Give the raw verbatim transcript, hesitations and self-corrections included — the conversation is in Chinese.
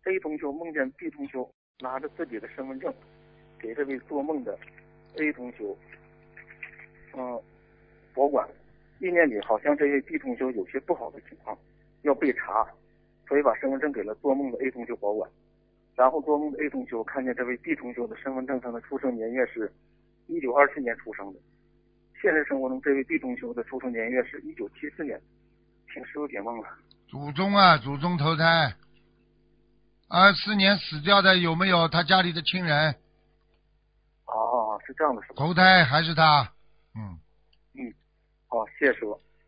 A 同学梦见 B 同学拿着自己的身份证给这位做梦的 A 同学嗯保管，意念里好像这位 B 同学有些不好的情况要被查，所以把身份证给了做梦的 A 同学保管。然后做梦的 A 同学看见这位 B 同学的身份证上的出生年月是一九二七年出生的，现实生活中这位 B 同学的出生年月是一九七四年，请师傅解梦了。 祖宗啊，祖宗投胎，二四年死掉的有没有他家里的亲人？ 哦，是这样的，是吧？ 投胎还是他？嗯嗯，好，谢谢师傅。